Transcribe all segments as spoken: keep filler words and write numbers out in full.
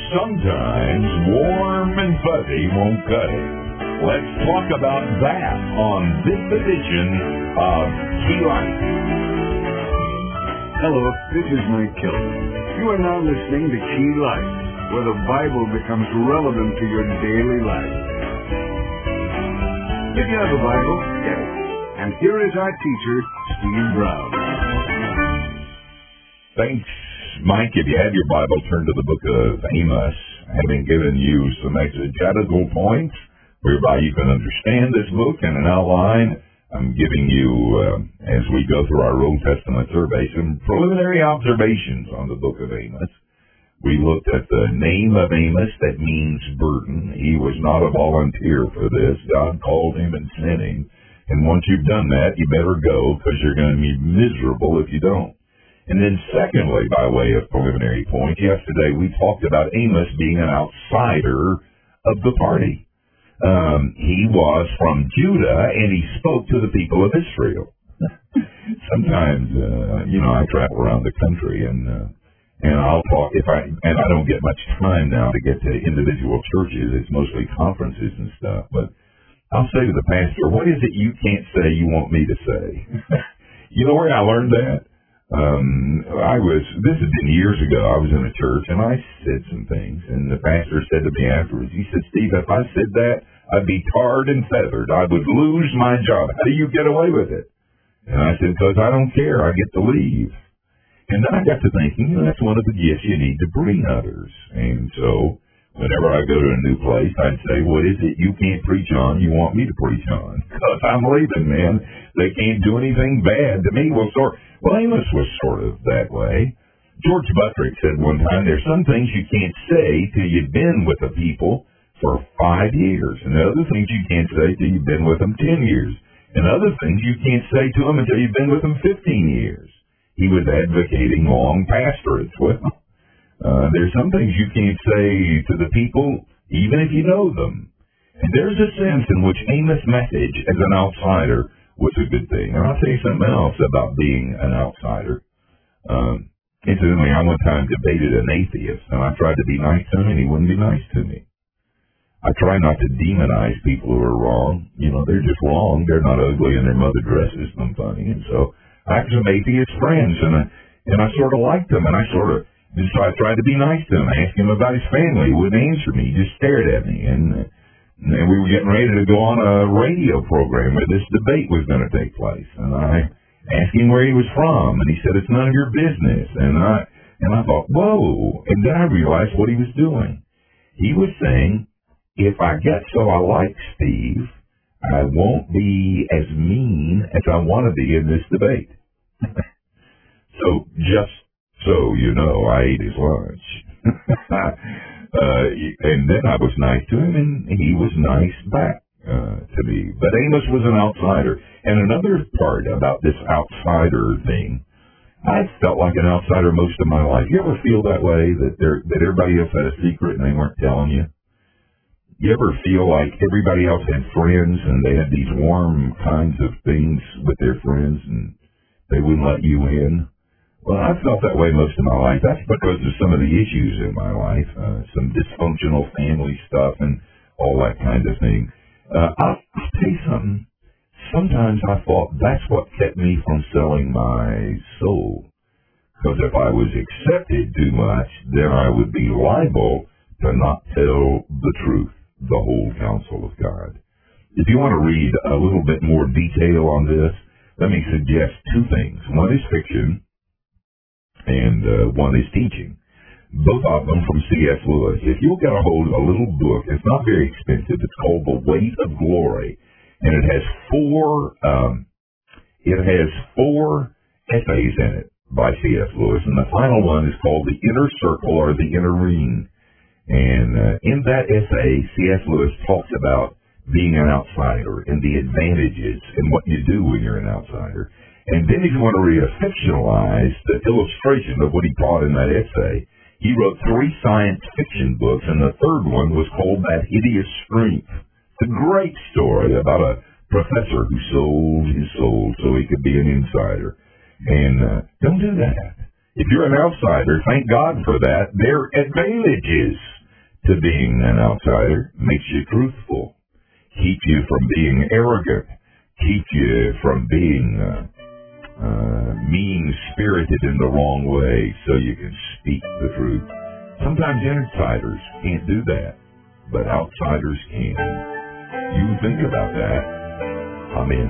sometimes warm and fuzzy won't cut it. Let's talk about that on this edition of Key Life. Hello, this is Mike Kelly. You are now listening to Key Life, where the Bible becomes relevant to your daily life. If you have a Bible, get it. And here is our teacher, Steve Brown. Thanks, Mike. If you have your Bible, turn to the book of Amos, having given you some exegetical points whereby you can understand this book in an outline. I'm giving you, uh, as we go through our Old Testament survey, some preliminary observations on the book of Amos. We looked at the name of Amos, that means burden. He was not a volunteer for this. God called him and sent him. And once you've done that, you better go, because you're going to be miserable if you don't. And then secondly, by way of preliminary point, yesterday we talked about Amos being an outsider of the party. Um, he was from Judah, and he spoke to the people of Israel. Sometimes, uh, you know, I travel around the country, and uh, and I'll talk, if I, and I don't get much time now to get to individual churches. It's mostly conferences and stuff, but I'll say to the pastor, what is it you can't say you want me to say? You know where I learned that? Um, I was, this had been years ago, I was in a church, and I said some things, and the pastor said to me afterwards, he said, Steve, if I said that, I'd be tarred and feathered. I would lose my job. How do you get away with it? And I said, because I don't care. I get to leave. And then I got to thinking, you know, that's one of the gifts you need to bring others. And so whenever I go to a new place, I'd say, what is it you can't preach on you want me to preach on? Because I'm leaving, man. They can't do anything bad to me. Well, sort, well, Amos was sort of that way. George Buttrick said one time, there's some things you can't say till you've been with the people for five years. And other things you can't say till you've been with them ten years. And other things you can't say to them until you've been with them fifteen years. He was advocating long pastorates. Well, Uh, there's some things you can't say to the people, even if you know them. And there's a sense in which Amos' message as an outsider was a good thing. And I'll tell you something else about being an outsider. Um, incidentally, I one time debated an atheist, and I tried to be nice to him, and he wouldn't be nice to me. I try not to demonize people who are wrong. You know, they're just wrong. They're not ugly, and their mother dresses them funny. And so I have some atheist friends, and I, and I sort of liked them, and I sort of, And so I tried to be nice to him. I asked him about his family. He wouldn't answer me. He just stared at me. And, uh, and we were getting ready to go on a radio program where this debate was going to take place. And I asked him where he was from. And he said, it's none of your business. And I, and I thought, whoa. And then I realized what he was doing. He was saying, if I get so I like Steve, I won't be as mean as I want to be in this debate. So just So, you know, I ate his lunch. uh, and then I was nice to him, and he was nice back uh, to me. But Amos was an outsider. And another part about this outsider thing, I felt like an outsider most of my life. You ever feel that way, that there, that everybody else had a secret and they weren't telling you? You ever feel like everybody else had friends and they had these warm kinds of things with their friends and they wouldn't let you in? Well, I've felt that way most of my life. That's because of some of the issues in my life, uh, some dysfunctional family stuff and all that kind of thing. Uh, I'll, I'll tell you something. Sometimes I thought that's what kept me from selling my soul. Because if I was accepted too much, then I would be liable to not tell the truth, the whole counsel of God. If you want to read a little bit more detail on this, let me suggest two things. One is fiction, and uh, one is teaching. Both of them from C S Lewis. If you'll get a hold of a little book, it's not very expensive. It's called The Weight of Glory, and it has four. Um, it has four essays in it by C S Lewis, and the final one is called The Inner Circle or The Inner Ring. And uh, in that essay, C S Lewis talks about being an outsider and the advantages and what you do when you're an outsider. And then if you want to read a fictionalized illustration of what he taught in that essay, he wrote three science fiction books, and the third one was called That Hideous Strength. It's a great story about a professor who sold his soul so he could be an insider. And uh, don't do that. If you're an outsider, thank God for that. There are advantages to being an outsider, makes you truthful, keeps you from being arrogant, keeps you from being uh, uh, mean-spirited in the wrong way so you can speak the truth. Sometimes insiders can't do that, but outsiders can. You think about that. Amen.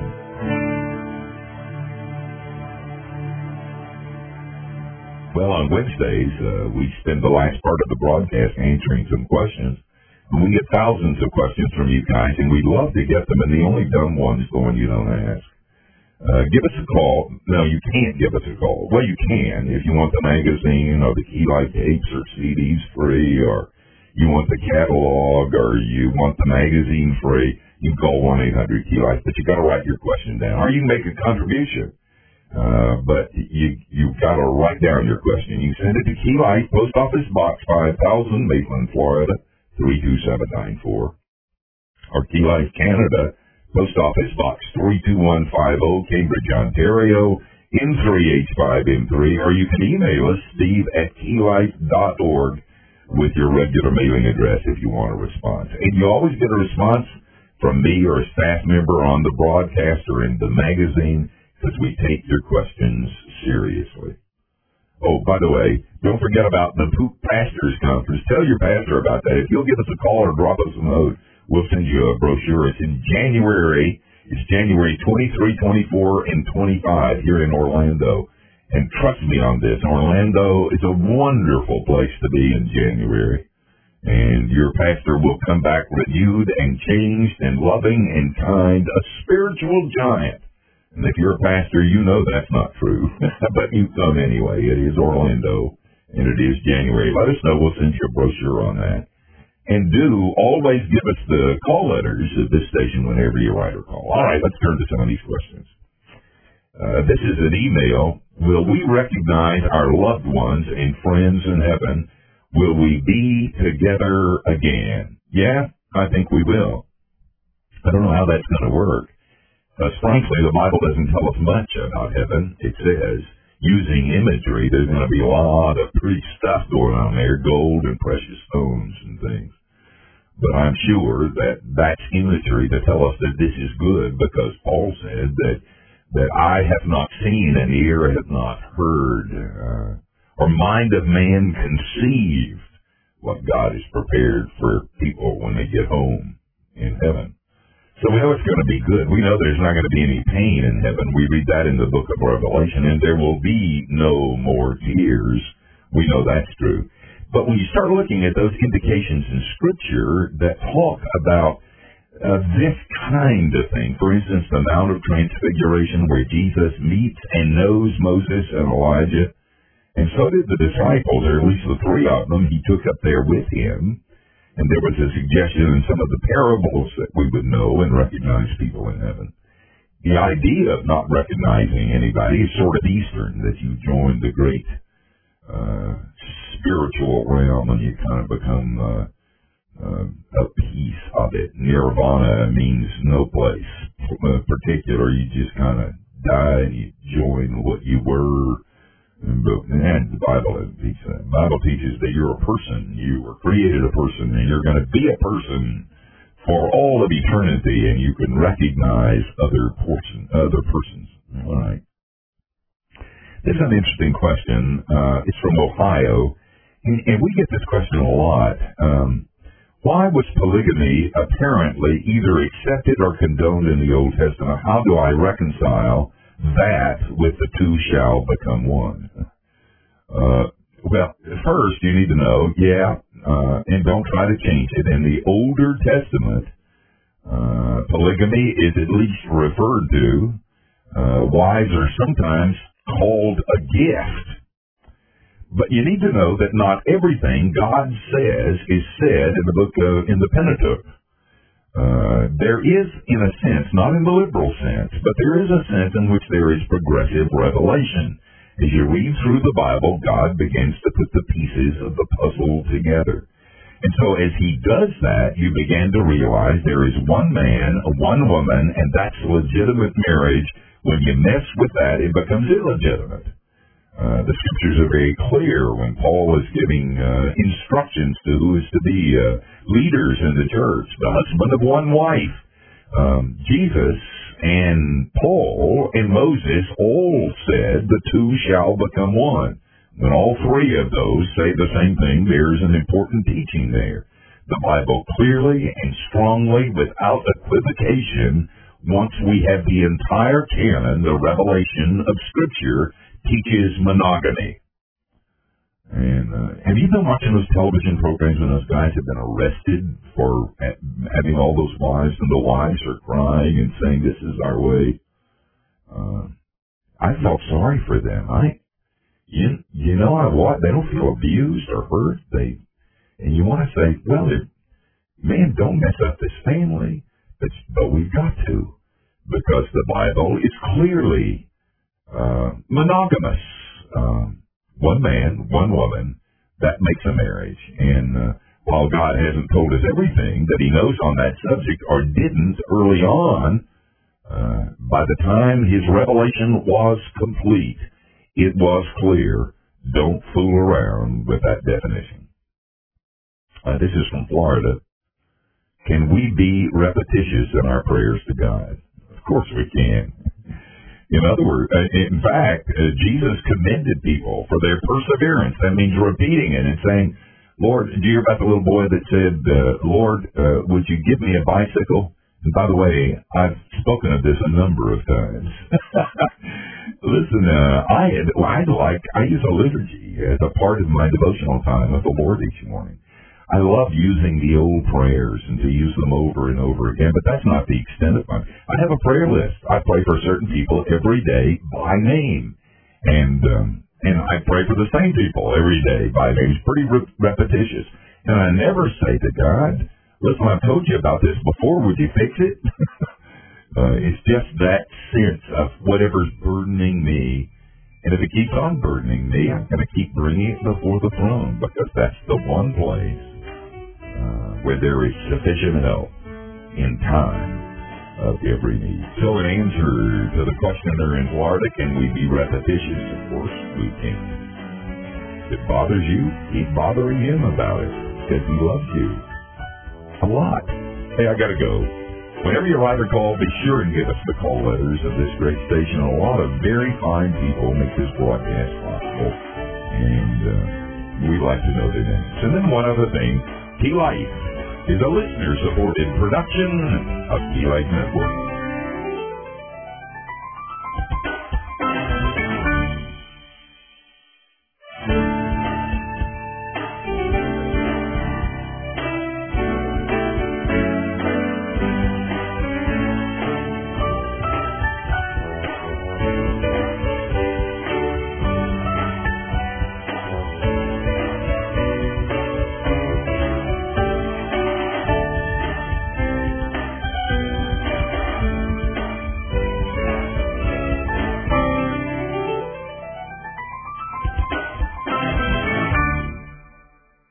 Well, on Wednesdays, uh, we spend the last part of the broadcast answering some questions. We get thousands of questions from you guys, and we'd love to get them, and the only dumb one's the one you don't ask. Uh, give us a call. No, you can't give us a call. Well, you can if you want the magazine or the Key Life tapes or C Ds free, or you want the catalog, or you want the magazine free. You can call one eight hundred Key Life, but you got to write your question down, or you can make a contribution. Uh, but you you've got to write down your question. You send it to Key Life, Post Office Box five thousand, Maitland, Florida three two seven nine four, or Key Life Canada, Post Office Box three two one five zero, Cambridge, Ontario, M three H five M three, or you can email us, Steve at keylife dot org, with your regular mailing address if you want a response. And you always get a response from me or a staff member on the broadcast or in the magazine, because we take your questions seriously. Oh, by the way, don't forget about the Poop Pastors Conference. Tell your pastor about that. If you'll give us a call or drop us a note, we'll send you a brochure. It's in January. It's January twenty-third, twenty-fourth, and twenty-fifth here in Orlando. And trust me on this, Orlando is a wonderful place to be in January. And your pastor will come back renewed and changed and loving and kind, a spiritual giant. And if you're a pastor, you know that's not true. But you come anyway. It is Orlando, and it is January. Let us know. We'll send you a brochure on that. And do always give us the call letters at this station whenever you write or call. All right, let's turn to some of these questions. Uh, this is an email. Will we recognize our loved ones and friends in heaven? Will we be together again? Yeah, I think we will. I don't know how that's going to work. Because frankly, the Bible doesn't tell us much about heaven. It says, using imagery, there's going to be a lot of pretty stuff going on there, gold and precious stones and things. But I'm sure that that's imagery to tell us that this is good, because Paul said that that eye hath not seen and ear hath not heard, uh, or mind of man conceived what God has prepared for people when they get home in heaven. So we know it's going to be good. We know there's not going to be any pain in heaven. We read that in the book of Revelation, and there will be no more tears. We know that's true. But when you start looking at those indications in Scripture that talk about uh, this kind of thing, for instance, the Mount of Transfiguration where Jesus meets and knows Moses and Elijah, and so did the disciples, or at least the three of them he took up there with him. And there was a suggestion in some of the parables that we would know and recognize people in heaven. The idea of not recognizing anybody is sort of Eastern, that you join the great uh, spiritual realm and you kind of become uh, uh, a piece of it. Nirvana means no place uh, particular. You just kind of die and you join what you were. And the Bible teaches that. The Bible teaches that you're a person. You were created a person, and you're going to be a person for all of eternity, and you can recognize other person, other persons. All right. This is an interesting question. Uh, it's from Ohio, and, and we get this question a lot. Um, why was polygamy apparently either accepted or condoned in the Old Testament? How do I reconcile that with the two shall become one? Uh, well, first you need to know, yeah, uh, and don't try to change it. In the Older Testament, uh, polygamy is at least referred to. Uh, wives are sometimes called a gift. But you need to know that not everything God says is said in the book of, in the Pentateuch. Uh, there is, in a sense, not in the liberal sense, but there is a sense in which there is progressive revelation. As you read through the Bible, God begins to put the pieces of the puzzle together. And so as he does that, you begin to realize there is one man, one woman, and that's legitimate marriage. When you mess with that, it becomes illegitimate. Uh, the scriptures are very clear when Paul is giving uh, instructions to who is to be uh, leaders in the church, the husband of one wife. Um, Jesus and Paul and Moses all said the two shall become one. When all three of those say the same thing, there's an important teaching there. The Bible clearly and strongly, without equivocation, once we have the entire canon, the revelation of Scripture, teaches monogamy. And uh, have you been watching those television programs when those guys have been arrested for having all those wives, and the wives are crying and saying, this is our way? Uh, I felt sorry for them. I, you, you know, I what they don't feel abused or hurt. They, and you want to say, well, man, don't mess up this family, but but we've got to, because the Bible is clearly uh, monogamous. Um, one man, one woman, that makes a marriage. And uh, while God hasn't told us everything that He knows on that subject, or didn't early on, uh, by the time His revelation was complete, it was clear. Don't fool around with that definition. Uh, this is from Florida. Can we be repetitious in our prayers to God? Of course we can. In other words, in fact, uh, Jesus commended people for their perseverance. That means repeating it and saying, Lord, do you hear about the little boy that said, uh, Lord, uh, would you give me a bicycle? And by the way, I've spoken of this a number of times. Listen, uh, I had, I'd like, I use a liturgy as a part of my devotional time with the Lord each morning. I love using the old prayers and to use them over and over again, but that's not the extent of mine. I have a prayer list. I pray for certain people every day by name, and um, and I pray for the same people every day by name. It's pretty re- repetitious, and I never say to God, "Listen, I've told you about this before. Would you fix it?" uh, it's just that sense of whatever's burdening me. And if it keeps on burdening me, I'm going to keep bringing it before the throne, because that's the one place uh, where there is sufficient help in time of every need. So in answer to the questioner in Florida, can we be repetitious? Of course we can. If it bothers you, keep bothering Him about it, because He loves you a lot. Hey, I got to go. Whenever you write or call, be sure and give us the call letters of this great station. A lot of very fine people make this broadcast possible, and uh, we'd like to know their names. And then one other thing, Key Life is a listener-supported production of Key Life Network.